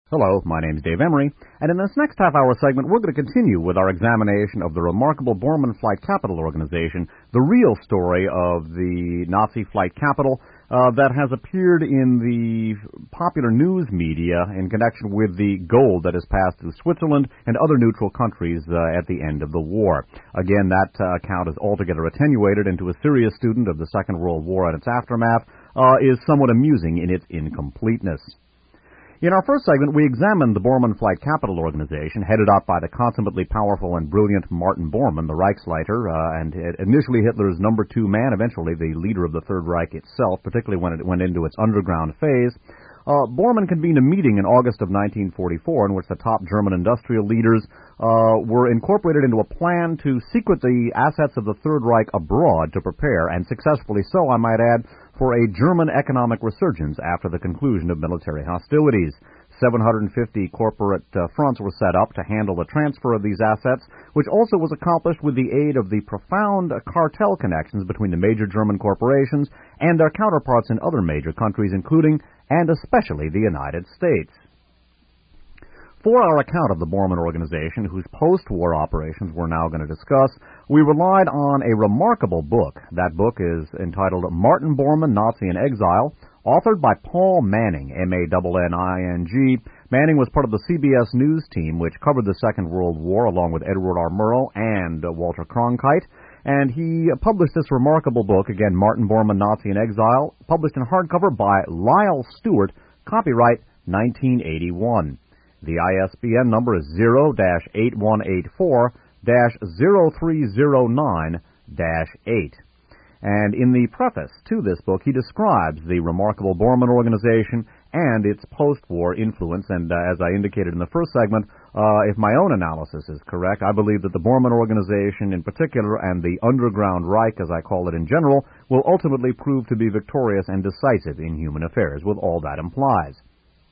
Hello, my name is Dave Emery, and in this next half-hour segment, we're going to continue with our examination of the remarkable Bormann Flight Capital Organization, the real story of the Nazi flight capital that has appeared in the popular news media in connection with the gold that has passed through Switzerland and other neutral countries at the end of the war. Again, that account is altogether attenuated, and to a serious student of the Second World War and its aftermath, is somewhat amusing in its incompleteness. In our first segment, we examined the Bormann Flight Capital Organization, headed up by the consummately powerful and brilliant Martin Bormann, the Reichsleiter, and initially Hitler's number two man, eventually the leader of the Third Reich itself, particularly when it went into its underground phase. Bormann convened a meeting in August of 1944 in which the top German industrial leaders were incorporated into a plan to secret the assets of the Third Reich abroad to prepare, and successfully so, I might add, for a German economic resurgence after the conclusion of military hostilities. 750 corporate fronts were set up to handle the transfer of these assets, which also was accomplished with the aid of the profound cartel connections between the major German corporations and their counterparts in other major countries, including and especially the United States. For our account of the Bormann Organization, whose post-war operations we're now going to discuss, we relied on a remarkable book. That book is entitled Martin Bormann, Nazi in Exile, authored by Paul Manning, M-A-N-N-I-N-G. Manning was part of the CBS News team, which covered the Second World War along with Edward R. Murrow and Walter Cronkite, and he published this remarkable book, again, Martin Bormann, Nazi in Exile, published in hardcover by Lyle Stewart, copyright 1981. The ISBN number is 0-8184-0309-8. And in the preface to this book, he describes the remarkable Bormann Organization and its post-war influence. And as I indicated in the first segment, if my own analysis is correct, I believe that the Bormann Organization in particular and the Underground Reich, as I call it in general, will ultimately prove to be victorious and decisive in human affairs, with all that implies.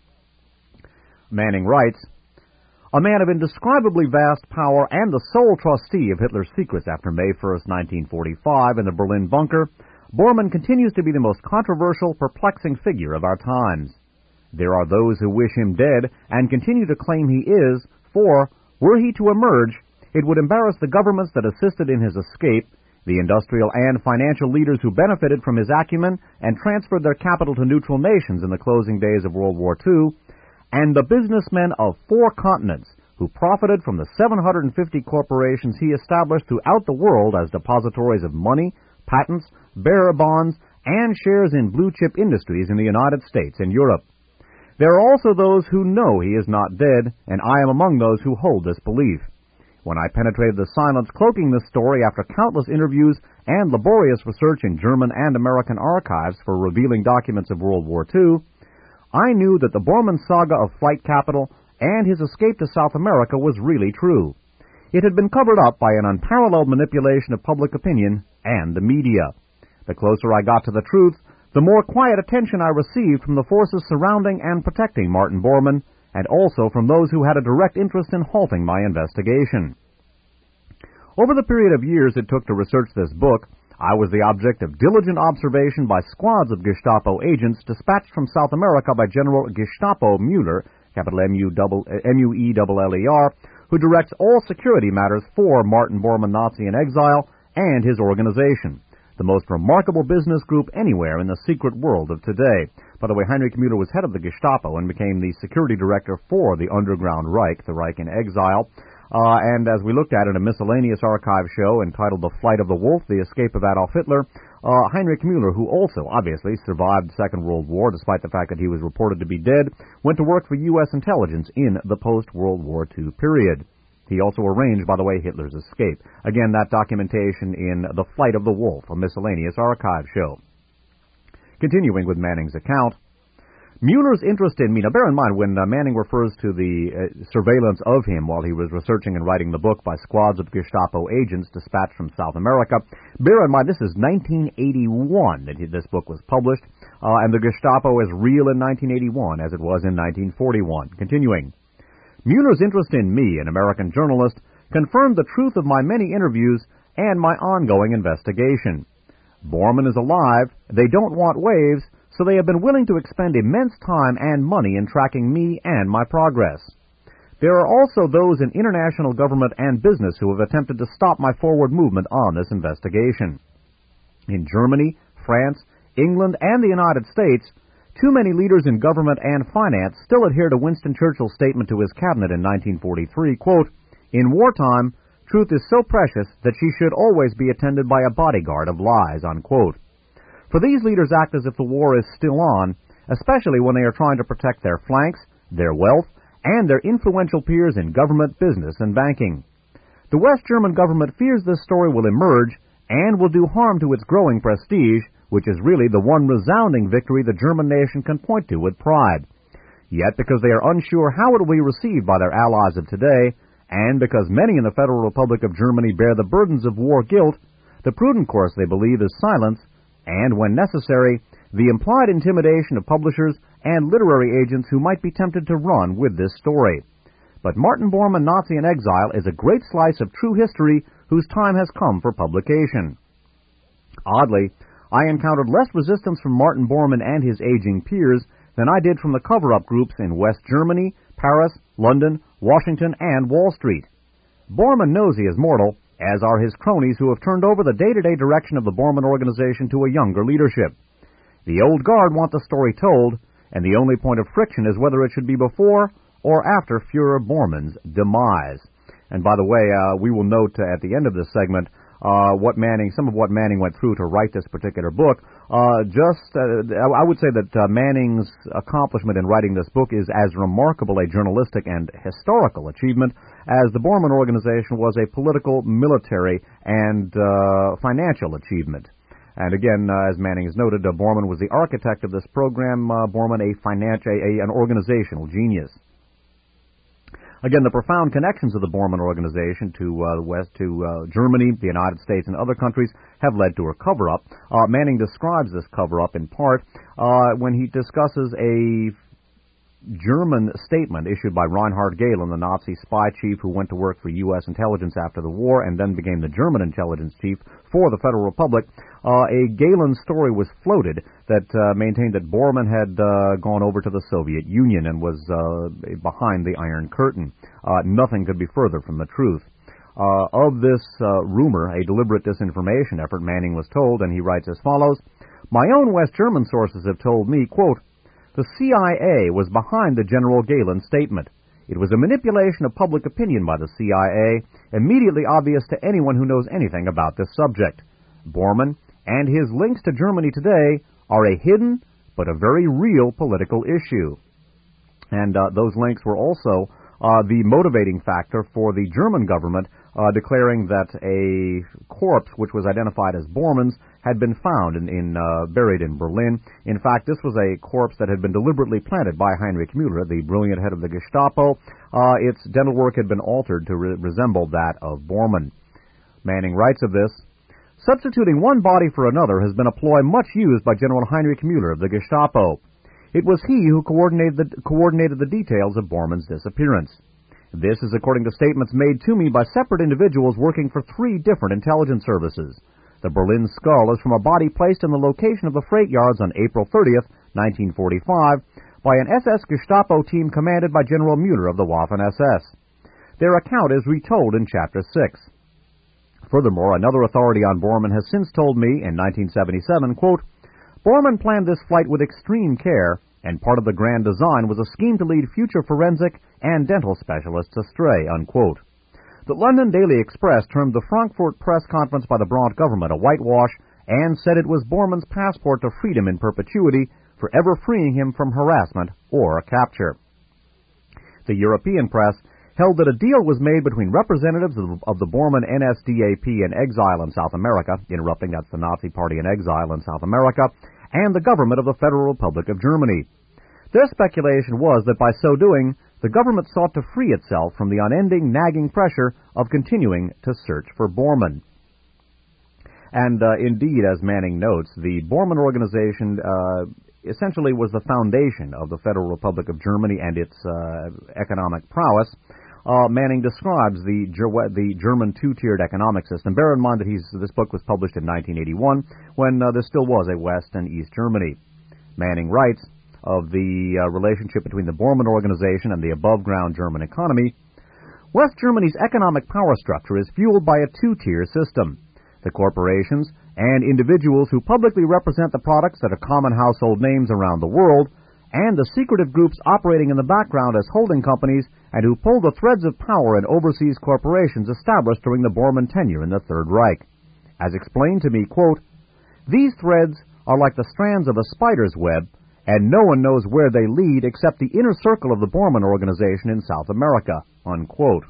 Manning writes, a man of indescribably vast power and the sole trustee of Hitler's secrets after May 1st, 1945, in the Berlin bunker, Bormann continues to be the most controversial, perplexing figure of our times. There are those who wish him dead and continue to claim he is, for, were he to emerge, it would embarrass the governments that assisted in his escape, the industrial and financial leaders who benefited from his acumen and transferred their capital to neutral nations in the closing days of World War II, and the businessmen of 4 continents who profited from the 750 corporations he established throughout the world as depositories of money, patents, bearer bonds, and shares in blue-chip industries in the United States and Europe. There are also those who know he is not dead, and I am among those who hold this belief. When I penetrated the silence cloaking this story after countless interviews and laborious research in German and American archives for revealing documents of World War II, I knew that the Bormann saga of flight capital and his escape to South America was really true. It had been covered up by an unparalleled manipulation of public opinion and the media. The closer I got to the truth, the more quiet attention I received from the forces surrounding and protecting Martin Bormann, and also from those who had a direct interest in halting my investigation. Over the period of years it took to research this book, I was the object of diligent observation by squads of Gestapo agents dispatched from South America by General Gestapo Mueller, capital M-U-E-L-L-E-R, who directs all security matters for Martin Bormann, Nazi in Exile, and his organization, the most remarkable business group anywhere in the secret world of today. By the way, Heinrich Mueller was head of the Gestapo and became the security director for the Underground Reich, the Reich in Exile. And as we looked at in a miscellaneous archive show entitled The Flight of the Wolf, The Escape of Adolf Hitler, Heinrich Mueller, who also obviously survived the Second World War despite the fact that he was reported to be dead, went to work for U.S. intelligence in the post-World War II period. He also arranged, by the way, Hitler's escape. Again, that documentation in The Flight of the Wolf, a miscellaneous archive show. Continuing with Manning's account, Mueller's interest in me, now bear in mind when Manning refers to the surveillance of him while he was researching and writing the book by squads of Gestapo agents dispatched from South America, bear in mind this is 1981 that this book was published, and the Gestapo is real in 1981 as it was in 1941. Continuing, Mueller's interest in me, an American journalist, confirmed the truth of my many interviews and my ongoing investigation. Bormann is alive, they don't want waves, so they have been willing to expend immense time and money in tracking me and my progress. There are also those in international government and business who have attempted to stop my forward movement on this investigation. In Germany, France, England, and the United States, too many leaders in government and finance still adhere to Winston Churchill's statement to his cabinet in 1943, quote, "In wartime, truth is so precious that she should always be attended by a bodyguard of lies," unquote. For these leaders act as if the war is still on, especially when they are trying to protect their flanks, their wealth, and their influential peers in government, business, and banking. The West German government fears this story will emerge and will do harm to its growing prestige, which is really the one resounding victory the German nation can point to with pride. Yet, because they are unsure how it will be received by their allies of today, and because many in the Federal Republic of Germany bear the burdens of war guilt, the prudent course, they believe, is silence, and, when necessary, the implied intimidation of publishers and literary agents who might be tempted to run with this story. But Martin Bormann, Nazi in Exile, is a great slice of true history whose time has come for publication. Oddly, I encountered less resistance from Martin Bormann and his aging peers than I did from the cover-up groups in West Germany, Paris, London, Washington, and Wall Street. Bormann knows he is mortal, as are his cronies who have turned over the day-to-day direction of the Bormann organization to a younger leadership. The old guard want the story told, and the only point of friction is whether it should be before or after Führer Bormann's demise. And by the way, we will note at the end of this segment some of what Manning went through to write this particular book. I would say that Manning's accomplishment in writing this book is as remarkable a journalistic and historical achievement as the Bormann organization was a political, military, and financial achievement. And again, as Manning has noted, Bormann was the architect of this program. Bormann, an organizational genius. Again, the profound connections of the Bormann organization to Germany, the United States, and other countries have led to a cover-up. Manning describes this cover-up in part when he discusses a German statement issued by Reinhard Gehlen, the Nazi spy chief who went to work for U.S. intelligence after the war and then became the German intelligence chief for the Federal Republic. A Gehlen story was floated that maintained that Bormann had gone over to the Soviet Union and was behind the Iron Curtain. Nothing could be further from the truth. Of this rumor, a deliberate disinformation effort, Manning was told, and he writes as follows, "My own West German sources have told me, quote, the CIA was behind the General Gehlen statement. It was a manipulation of public opinion by the CIA, immediately obvious to anyone who knows anything about this subject. Bormann and his links to Germany today are a hidden but a very real political issue." And those links were also the motivating factor for the German government declaring that a corpse which was identified as Bormann's had been found buried in Berlin. In fact, this was a corpse that had been deliberately planted by Heinrich Müller, the brilliant head of the Gestapo. Its dental work had been altered to resemble that of Bormann. Manning writes of this, "Substituting one body for another has been a ploy much used by General Heinrich Müller of the Gestapo. It was he who coordinated the details of Bormann's disappearance. This is according to statements made to me by separate individuals working for 3 different intelligence services. The Berlin skull is from a body placed in the location of the freight yards on April 30th, 1945, by an SS Gestapo team commanded by General Müller of the Waffen-SS. Their account is retold in Chapter 6. Furthermore, another authority on Bormann has since told me, in 1977, quote, Bormann planned this flight with extreme care, and part of the grand design was a scheme to lead future forensic and dental specialists astray, unquote. The London Daily Express termed the Frankfurt press conference by the Brandt government a whitewash and said it was Bormann's passport to freedom in perpetuity, forever freeing him from harassment or capture. The European press held that a deal was made between representatives of the Bormann NSDAP in exile in South America, interrupting that's the Nazi Party in exile in South America, and the government of the Federal Republic of Germany. Their speculation was that by so doing, the government sought to free itself from the unending, nagging pressure of continuing to search for Bormann. And indeed, as Manning notes, the Bormann organization essentially was the foundation of the Federal Republic of Germany and its economic prowess. Manning describes the German two-tiered economic system. Bear in mind that this book was published in 1981, when there still was a West and East Germany. Manning writes of the relationship between the Bormann Organization and the above-ground German economy, West Germany's economic power structure is fueled by a two-tier system. The corporations and individuals who publicly represent the products that are common household names around the world, and the secretive groups operating in the background as holding companies and who pull the threads of power in overseas corporations established during the Bormann tenure in the Third Reich. As explained to me, quote, "These threads are like the strands of a spider's web, and no one knows where they lead except the inner circle of the Bormann Organization in South America," unquote.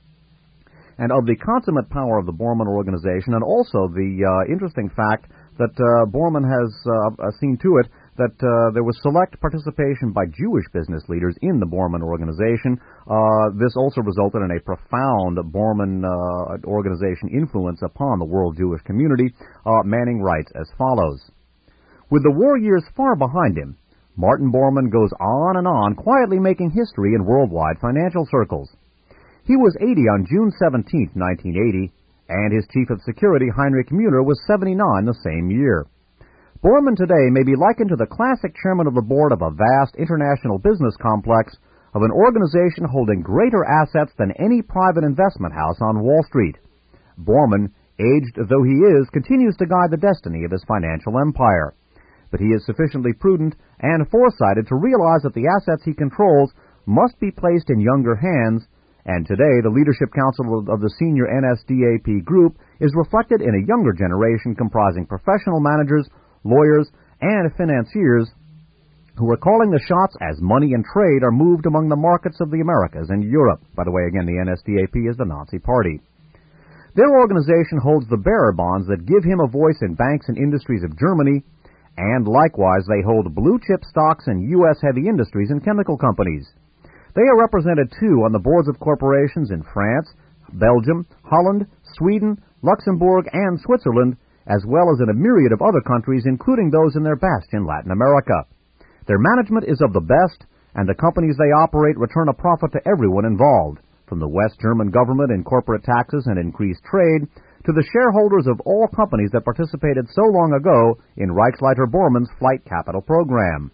And of the consummate power of the Bormann Organization, and also the interesting fact that Bormann has seen to it that there was select participation by Jewish business leaders in the Bormann Organization. This also resulted in a profound Bormann Organization influence upon the world Jewish community. Manning writes as follows, "With the war years far behind him, Martin Bormann goes on, quietly making history in worldwide financial circles. He was 80 on June 17, 1980, and his chief of security, Heinrich Müller, was 79 the same year. Bormann today may be likened to the classic chairman of the board of a vast international business complex of an organization holding greater assets than any private investment house on Wall Street. Bormann, aged though he is, continues to guide the destiny of his financial empire. But he is sufficiently prudent and foresighted to realize that the assets he controls must be placed in younger hands, and today the leadership council of the senior NSDAP group is reflected in a younger generation comprising professional managers, lawyers, and financiers who are calling the shots as money and trade are moved among the markets of the Americas and Europe." By the way, again, the NSDAP is the Nazi Party. "Their organization holds the bearer bonds that give him a voice in banks and industries of Germany, and likewise they hold blue-chip stocks in U.S. heavy industries and chemical companies. They are represented, too, on the boards of corporations in France, Belgium, Holland, Sweden, Luxembourg, and Switzerland, as well as in a myriad of other countries, including those in their best in Latin America. Their management is of the best, and the companies they operate return a profit to everyone involved, from the West German government in corporate taxes and increased trade, to the shareholders of all companies that participated so long ago in Reichsleiter Bormann's flight capital program.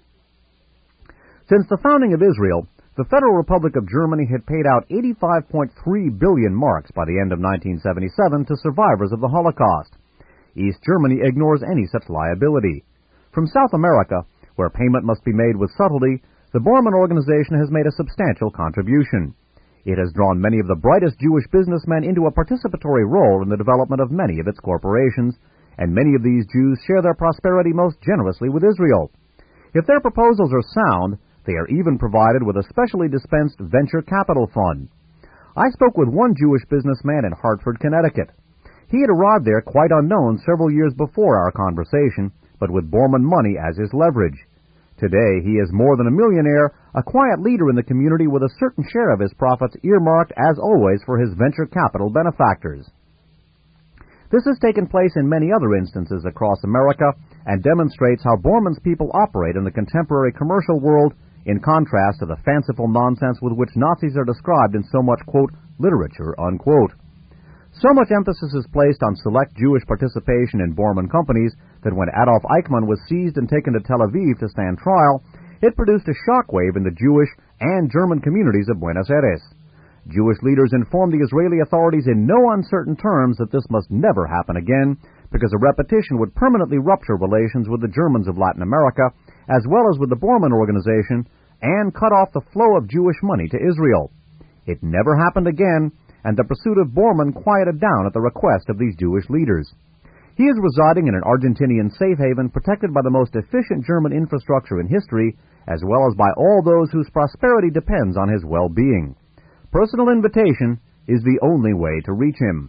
Since the founding of Israel, the Federal Republic of Germany had paid out 85.3 billion marks by the end of 1977 to survivors of the Holocaust. East Germany ignores any such liability. From South America, where payment must be made with subtlety, the Bormann Organization has made a substantial contribution. It has drawn many of the brightest Jewish businessmen into a participatory role in the development of many of its corporations, and many of these Jews share their prosperity most generously with Israel. If their proposals are sound, they are even provided with a specially dispensed venture capital fund. I spoke with one Jewish businessman in Hartford, Connecticut. He had arrived there quite unknown several years before our conversation, but with Bormann money as his leverage. Today, he is more than a millionaire, a quiet leader in the community with a certain share of his profits earmarked, as always, for his venture capital benefactors. This has taken place in many other instances across America and demonstrates how Bormann's people operate in the contemporary commercial world, in contrast to the fanciful nonsense with which Nazis are described in so much, quote, literature, unquote. So much emphasis is placed on select Jewish participation in Bormann companies that when Adolf Eichmann was seized and taken to Tel Aviv to stand trial, it produced a shockwave in the Jewish and German communities of Buenos Aires. Jewish leaders informed the Israeli authorities in no uncertain terms that this must never happen again, because a repetition would permanently rupture relations with the Germans of Latin America, as well as with the Bormann Organization, and cut off the flow of Jewish money to Israel. It never happened again, and the pursuit of Bormann quieted down at the request of these Jewish leaders. He is residing in an Argentinian safe haven protected by the most efficient German infrastructure in history, as well as by all those whose prosperity depends on his well-being. Personal invitation is the only way to reach him.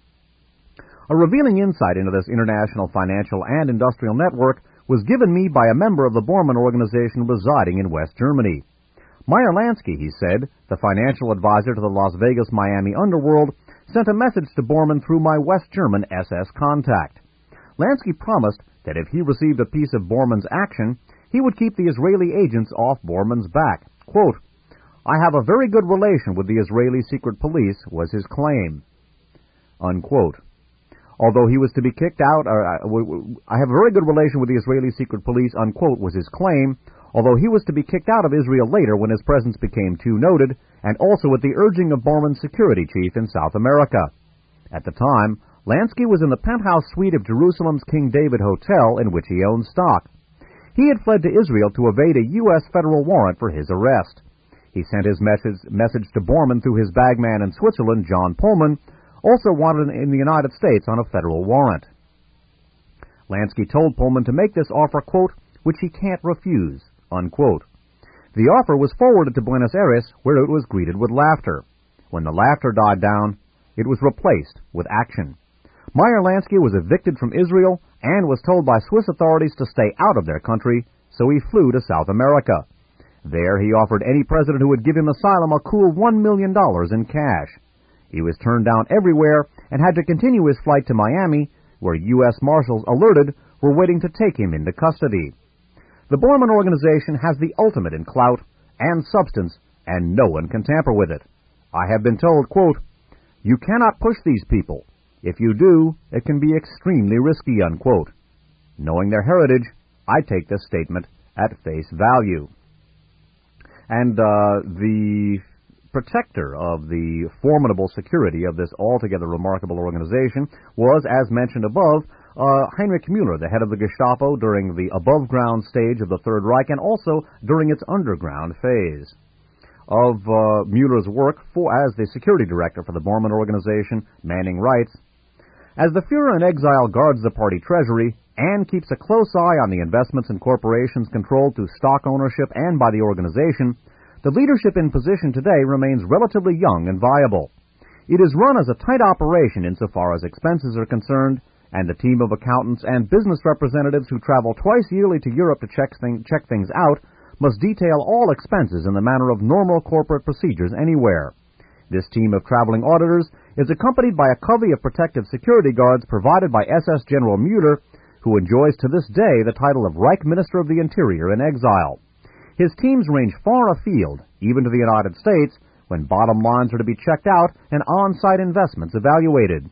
A revealing insight into this international financial and industrial network was given me by a member of the Bormann Organization residing in West Germany. Meyer Lansky, he said, the financial advisor to the Las Vegas-Miami underworld, sent a message to Bormann through my West German SS contact. Lansky promised that if he received a piece of Bormann's action, he would keep the Israeli agents off Bormann's back. Quote, "I have a very good relation with the Israeli secret police," was his claim. Unquote. Although he was to be kicked out, I have a very good relation with the Israeli secret police, unquote, was his claim, although he was to be kicked out of Israel later when his presence became too noted, and also at the urging of Bormann's security chief in South America. At the time, Lansky was in the penthouse suite of Jerusalem's King David Hotel, in which he owned stock. He had fled to Israel to evade a U.S. federal warrant for his arrest. He sent his message to Bormann through his bagman in Switzerland, John Pullman, also wanted in the United States on a federal warrant. Lansky told Pullman to make this offer, quote, which he can't refuse, unquote. The offer was forwarded to Buenos Aires, where it was greeted with laughter. When the laughter died down, it was replaced with action. Meyer Lansky was evicted from Israel and was told by Swiss authorities to stay out of their country, so he flew to South America. There he offered any president who would give him asylum a cool $1 million in cash. He was turned down everywhere and had to continue his flight to Miami, where U.S. Marshals, alerted, were waiting to take him into custody. The Bormann Organization has the ultimate in clout and substance, and no one can tamper with it. I have been told, quote, you cannot push these people. If you do, it can be extremely risky, unquote. Knowing their heritage, I take this statement at face value. And the protector of the formidable security of this altogether remarkable organization was, as mentioned above, Heinrich Müller, the head of the Gestapo during the above-ground stage of the Third Reich and also during its underground phase. Of Müller's work as the security director for the Bormann Organization, Manning writes, as the Führer in exile guards the party treasury and keeps a close eye on the investments in corporations controlled through stock ownership and by the organization, the leadership in position today remains relatively young and viable. It is run as a tight operation insofar as expenses are concerned, and the team of accountants and business representatives who travel twice yearly to Europe to check things out must detail all expenses in the manner of normal corporate procedures anywhere. This team of traveling auditors is accompanied by a covey of protective security guards provided by SS General Müller, who enjoys to this day the title of Reich Minister of the Interior in exile. His teams range far afield, even to the United States, when bottom lines are to be checked out and on-site investments evaluated.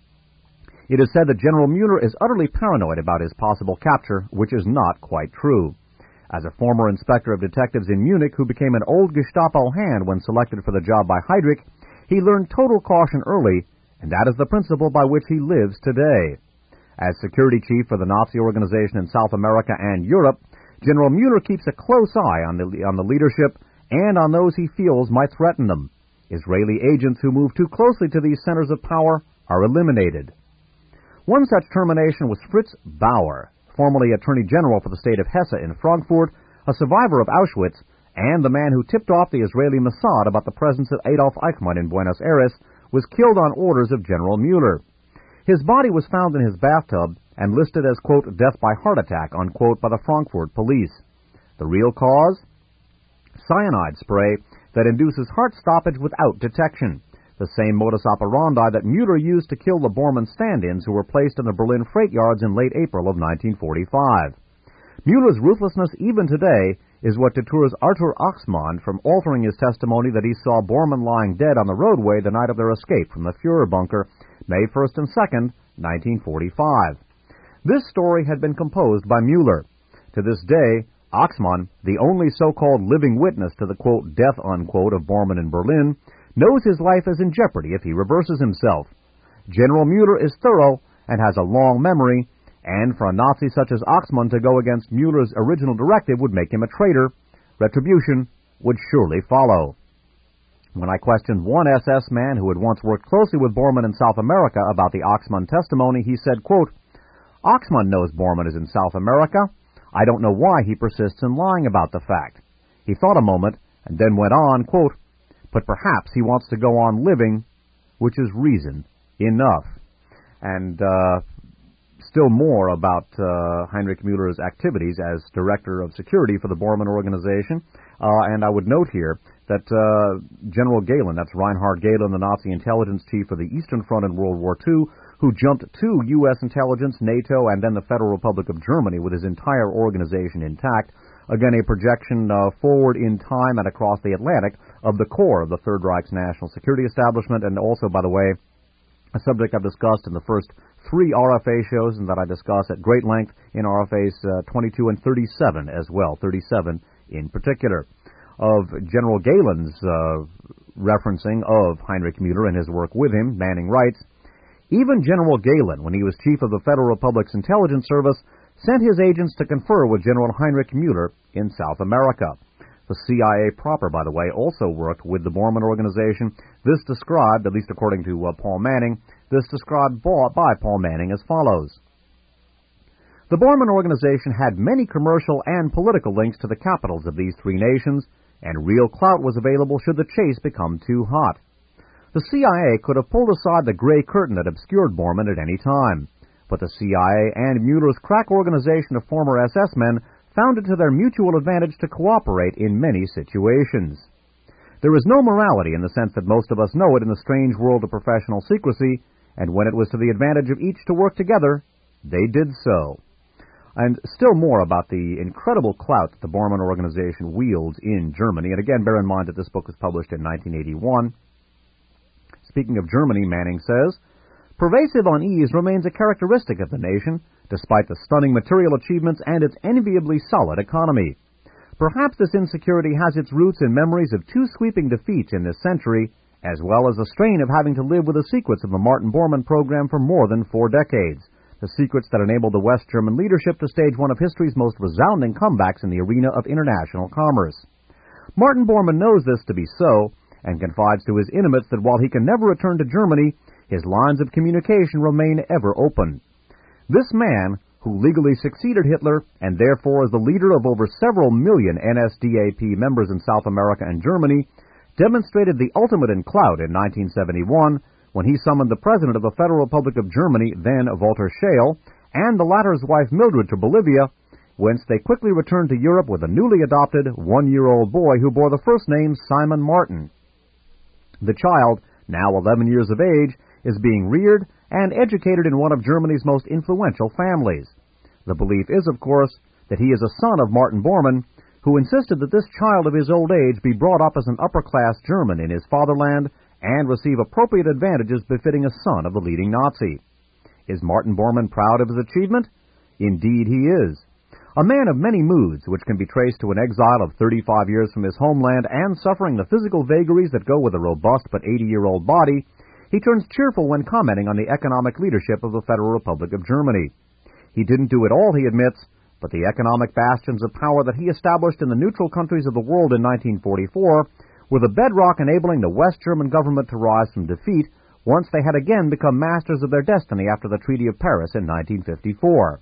It is said that General Müller is utterly paranoid about his possible capture, which is not quite true. As a former inspector of detectives in Munich who became an old Gestapo hand when selected for the job by Heydrich, he learned total caution early, and that is the principle by which he lives today. As security chief for the Nazi organization in South America and Europe, General Müller keeps a close eye on the leadership and on those he feels might threaten them. Israeli agents who move too closely to these centers of power are eliminated. One such termination was Fritz Bauer, formerly Attorney General for the state of Hesse in Frankfurt, a survivor of Auschwitz, and the man who tipped off the Israeli Mossad about the presence of Adolf Eichmann in Buenos Aires, was killed on orders of General Müller. His body was found in his bathtub and listed as, quote, death by heart attack, unquote, by the Frankfurt police. The real cause? Cyanide spray that induces heart stoppage without detection, the same modus operandi that Müller used to kill the Bormann stand-ins who were placed in the Berlin freight yards in late April of 1945. Müller's ruthlessness even today is what deters Arthur Achsmann from altering his testimony that he saw Bormann lying dead on the roadway the night of their escape from the Führer bunker, May 1st and 2nd, 1945. This story had been composed by Müller. To this day, Achsmann, the only so-called living witness to the, quote, death, unquote, of Bormann in Berlin, knows his life is in jeopardy if he reverses himself. General Müller is thorough and has a long memory, and for a Nazi such as Achsmann to go against Müller's original directive would make him a traitor. Retribution would surely follow. When I questioned one SS man who had once worked closely with Bormann in South America about the Achsmann testimony, he said, quote, Achsmann knows Bormann is in South America. I don't know why he persists in lying about the fact. He thought a moment and then went on, quote, but perhaps he wants to go on living, which is reason enough. And still more about Heinrich Müller's activities as Director of Security for the Bormann Organization. And I would note here that General Gehlen, that's Reinhard Gehlen, the Nazi intelligence chief for the Eastern Front in World War II, who jumped to U.S. intelligence, NATO, and then the Federal Republic of Germany with his entire organization intact. Again, a projection forward in time and across the Atlantic of the core of the Third Reich's national security establishment, and also, by the way, a subject I've discussed in the first 3 RFA shows and that I discuss at great length in RFAs 22 and 37 as well, 37 in particular. Of General Galen's referencing of Heinrich Müller and his work with him, Manning writes, "Even General Galen, when he was chief of the Federal Republic's Intelligence Service, sent his agents to confer with General Heinrich Müller in South America." The CIA proper, by the way, also worked with the Bormann Organization. This described, at least according to Paul Manning, this described by Paul Manning as follows. The Bormann Organization had many commercial and political links to the capitals of these 3 nations, and real clout was available should the chase become too hot. The CIA could have pulled aside the gray curtain that obscured Bormann at any time, but the CIA and Mueller's crack organization of former SS men found it to their mutual advantage to cooperate in many situations. There is no morality in the sense that most of us know it in the strange world of professional secrecy, and when it was to the advantage of each to work together, they did so. And still more about the incredible clout that the Bormann Organization wields in Germany. And again, bear in mind that this book was published in 1981. Speaking of Germany, Manning says, "Pervasive unease remains a characteristic of the nation, despite the stunning material achievements and its enviably solid economy. Perhaps this insecurity has its roots in memories of 2 sweeping defeats in this century, as well as the strain of having to live with the secrets of the Martin Bormann program for more than 4 decades. The secrets that enabled the West German leadership to stage one of history's most resounding comebacks in the arena of international commerce. Martin Bormann knows this to be so, and confides to his intimates that while he can never return to Germany, his lines of communication remain ever open. This man, who legally succeeded Hitler, and therefore is the leader of over several million NSDAP members in South America and Germany, demonstrated the ultimate in clout in 1971, when he summoned the President of the Federal Republic of Germany, then Walter Scheel, and the latter's wife Mildred to Bolivia, whence they quickly returned to Europe with a newly adopted 1-year-old boy who bore the first name Simon Martin. The child, now 11 years of age, is being reared and educated in one of Germany's most influential families. The belief is, of course, that he is a son of Martin Bormann, who insisted that this child of his old age be brought up as an upper-class German in his fatherland and receive appropriate advantages befitting a son of the leading Nazi. Is Martin Bormann proud of his achievement? Indeed he is. A man of many moods, which can be traced to an exile of 35 years from his homeland and suffering the physical vagaries that go with a robust but 80-year-old body, he turns cheerful when commenting on the economic leadership of the Federal Republic of Germany. He didn't do it all, he admits, but the economic bastions of power that he established in the neutral countries of the world in 1944 were the bedrock enabling the West German government to rise from defeat once they had again become masters of their destiny after the Treaty of Paris in 1954.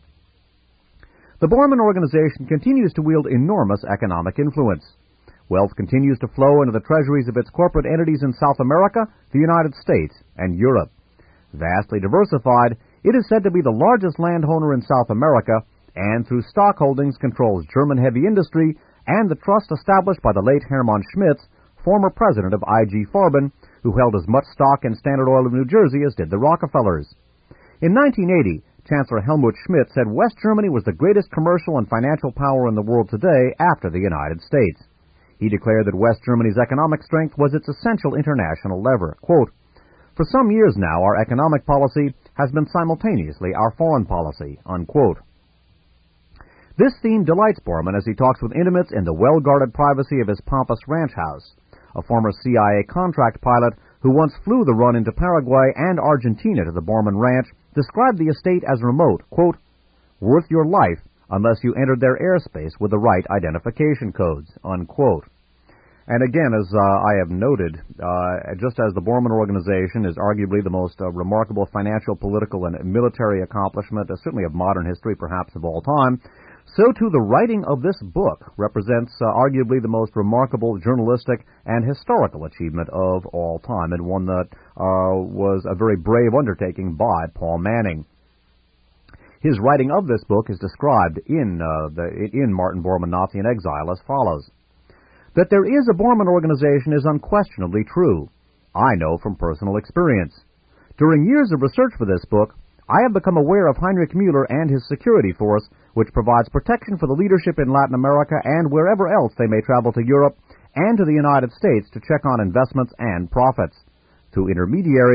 The Bormann Organization continues to wield enormous economic influence. Wealth continues to flow into the treasuries of its corporate entities in South America, the United States, and Europe. Vastly diversified, it is said to be the largest landowner in South America, and through stock holdings controls German heavy industry and the trust established by the late Hermann Schmitz, former president of IG Farben, who held as much stock in Standard Oil of New Jersey as did the Rockefellers. In 1980, Chancellor Helmut Schmidt said West Germany was the greatest commercial and financial power in the world today after the United States. He declared that West Germany's economic strength was its essential international lever. Quote, "For some years now, our economic policy has been simultaneously our foreign policy." Unquote. This theme delights Bormann as he talks with intimates in the well-guarded privacy of his pompous ranch house. A former CIA contract pilot who once flew the run into Paraguay and Argentina to the Bormann Ranch described the estate as remote, quote, "worth your life unless you entered their airspace with the right identification codes," unquote. And again, as I have noted, just as the Bormann Organization is arguably the most remarkable financial, political, and military accomplishment, certainly of modern history, perhaps of all time, so too the writing of this book represents arguably the most remarkable journalistic and historical achievement of all time, and one that was a very brave undertaking by Paul Manning. His writing of this book is described in Martin Bormann, Nazi in Exile, as follows. That there is a Bormann Organization is unquestionably true. I know from personal experience. During years of research for this book, I have become aware of Heinrich Müller and his security force, which provides protection for the leadership in Latin America and wherever else they may travel to Europe and to the United States to check on investments and profits. Through intermediaries,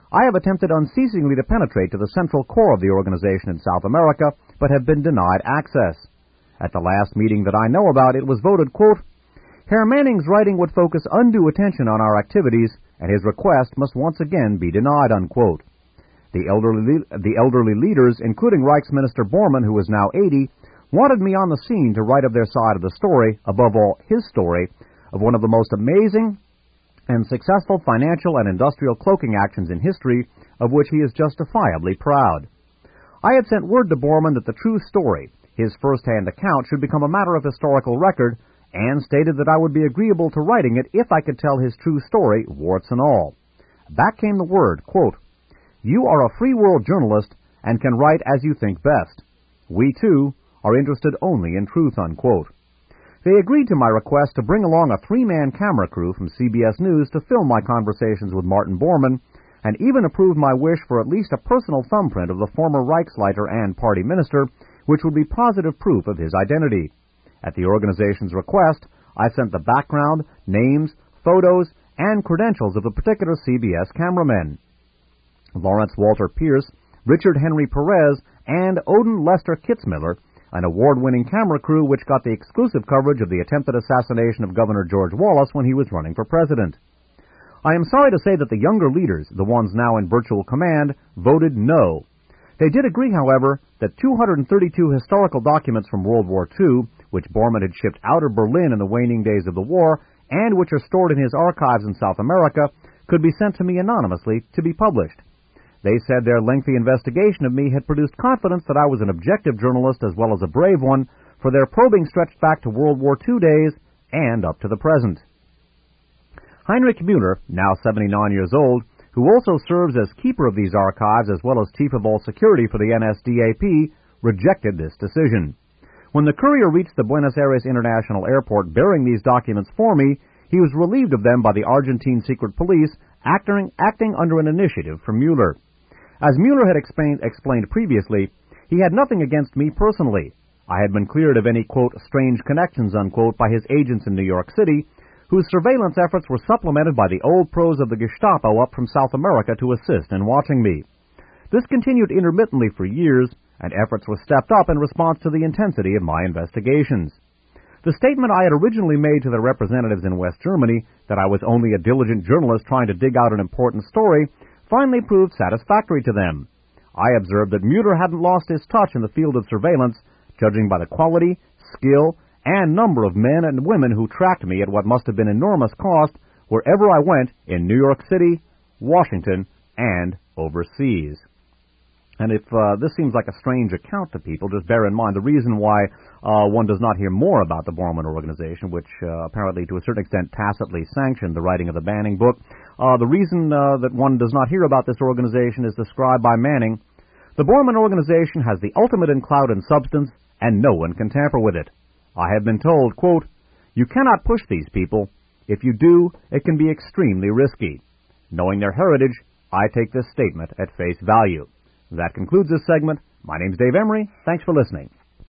I have attempted unceasingly to penetrate to the central core of the organization in South America, but have been denied access. At the last meeting that I know about, it was voted, quote, Herr Manning's writing would focus undue attention on our activities, and his request must once again be denied, unquote. The elderly leaders, including Reichsminister Bormann, who is now 80, wanted me on the scene to write of their side of the story, above all his story, of one of the most amazing and successful financial and industrial cloaking actions in history, of which he is justifiably proud. I had sent word to Bormann that the true story, his first-hand account, should become a matter of historical record, and stated that I would be agreeable to writing it if I could tell his true story, warts and all. Back came the word, quote, You are a free world journalist and can write as you think best. We, too, are interested only in truth, unquote. They agreed to my request to bring along a 3-man camera crew from CBS News to film my conversations with Martin Bormann, and even approved my wish for at least a personal thumbprint of the former Reichsleiter and party minister, which would be positive proof of his identity. At the organization's request, I sent the background, names, photos, and credentials of the particular CBS cameramen. Lawrence Walter Pierce, Richard Henry Perez, and Odin Lester Kitzmiller, an award-winning camera crew which got the exclusive coverage of the attempted assassination of Governor George Wallace when he was running for president. I am sorry to say that the younger leaders, the ones now in virtual command, voted no. They did agree, however, that 232 historical documents from World War II, which Bormann had shipped out of Berlin in the waning days of the war, and which are stored in his archives in South America, could be sent to me anonymously to be published. They said their lengthy investigation of me had produced confidence that I was an objective journalist as well as a brave one, for their probing stretched back to World War II days and up to the present. Heinrich Müller, now 79 years old, who also serves as keeper of these archives as well as chief of all security for the NSDAP, rejected this decision. When the courier reached the Buenos Aires International Airport bearing these documents for me, he was relieved of them by the Argentine secret police, acting under an initiative from Müller. As Müller had explained previously, he had nothing against me personally. I had been cleared of any, quote, strange connections, unquote, by his agents in New York City, whose surveillance efforts were supplemented by the old pros of the Gestapo up from South America to assist in watching me. This continued intermittently for years, and efforts were stepped up in response to the intensity of my investigations. The statement I had originally made to the representatives in West Germany, that I was only a diligent journalist trying to dig out an important story, finally proved satisfactory to them. I observed that Müller hadn't lost his touch in the field of surveillance, judging by the quality, skill, and number of men and women who tracked me at what must have been enormous cost wherever I went in New York City, Washington, and overseas. And if this seems like a strange account to people, just bear in mind the reason why one does not hear more about the Bormann Organization, which apparently to a certain extent tacitly sanctioned the writing of the Manning book. The reason that one does not hear about this organization is described by Manning. The Bormann Organization has the ultimate in clout and substance, and no one can tamper with it. I have been told, quote, You cannot push these people. If you do, it can be extremely risky. Knowing their heritage, I take this statement at face value. That concludes this segment. My name's Dave Emery. Thanks for listening.